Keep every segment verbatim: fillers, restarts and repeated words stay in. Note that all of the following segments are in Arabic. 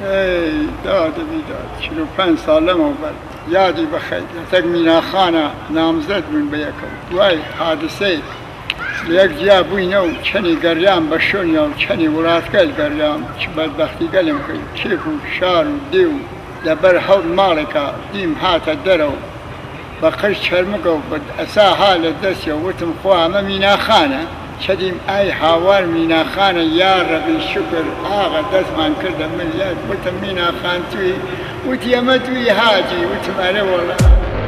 ای داد بیداد چلو پنج سالم و بر یادی بخیر تک مینا خانه نامزد بون به یکم دوای حادثه یک جا بوینه و چنی گریام بشونی و چنی ولادگل گریام چه بدبختی گلم که کیف و شار و دیو لبر حول مالکا دیم هات درو بقش چرمکو بد اسا حال دستی و وتم خواه مینا خانه چدیم ای حوار مینا خانه یا ربی شکر آقا دست من کردم من یاد وتم مینا خان توی وتی اما توی حاجی وتم اره والله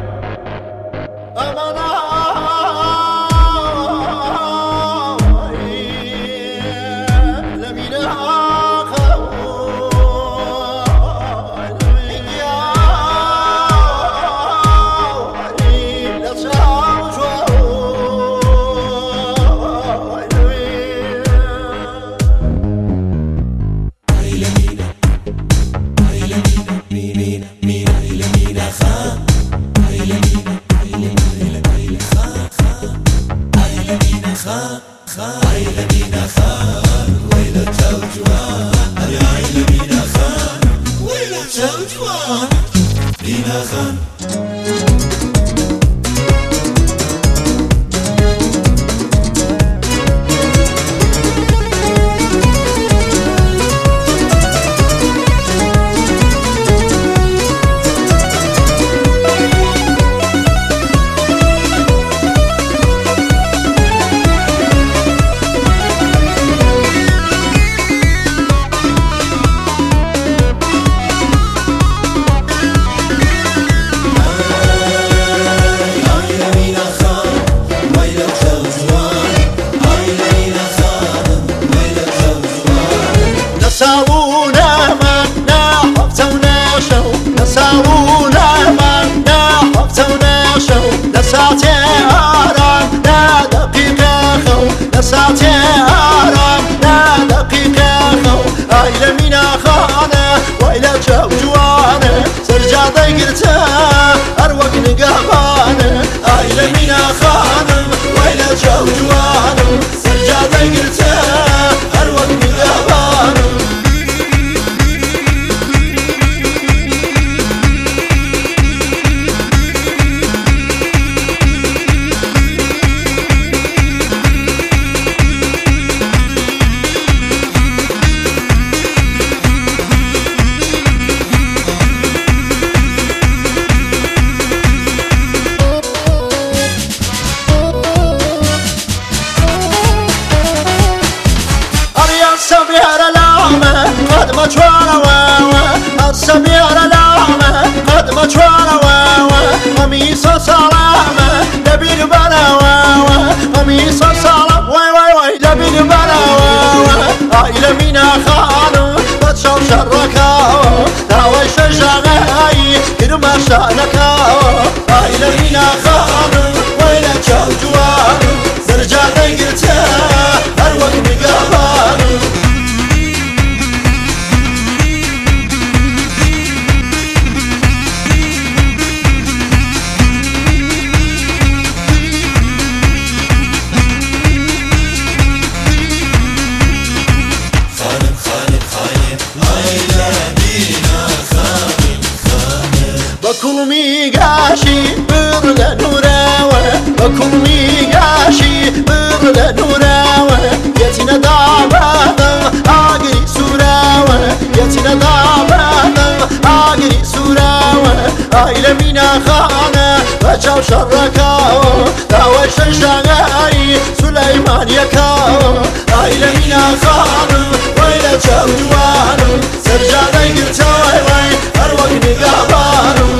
نساونا من نحفت ونشو نساونا من نحفت ونشو نساتي آرام لا دقيقة خو نساتي آرام لا دقيقة خو آيلة مينا خانة وإلى جو جوانة سرجع ضيقرتا أروق نقابانة آيلة مينا خانة وإلى جو جوانة سرجع ضيقرتا أروق نقابانة قد ما جوانا واوا السمير لامه قد ما جوانا واوا قميص سلامه لبين بلا واوا قميص سلام واي واي واي لبين بلا واوا عائلة مينا خانو بتشوف شركاو داوي شجاعي كرما شانكاو عائلة مينا خانو ويلا جو جوانو زرجا دقرتا اروق مقابانو بكل ميقاشي برد نوراوة بكل ميقاشي برد نوراوة يتنا دعبادا آقري سوراوة يتنا دعبادا آقري سوراوة آيلة مينا خانة بجاو شركاو داوي شنشاقاي سليمان يكاو آيلة مينا خانة ويلا جو جوانو سرجا دايقرتاوي وي أروق نقابانو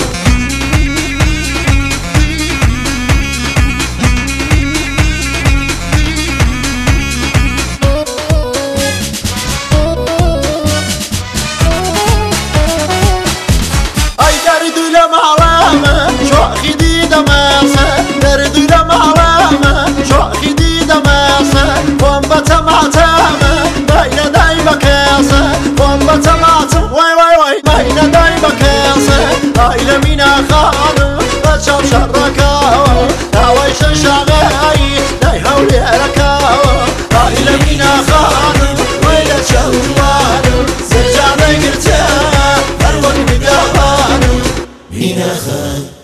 عائلة مينا خانو بتشوف شركاو داوي شنشاقاي لا يحول يركاو عائلة مينا خانو ويلا جو جوانو سرجع ذكرتها مینە خان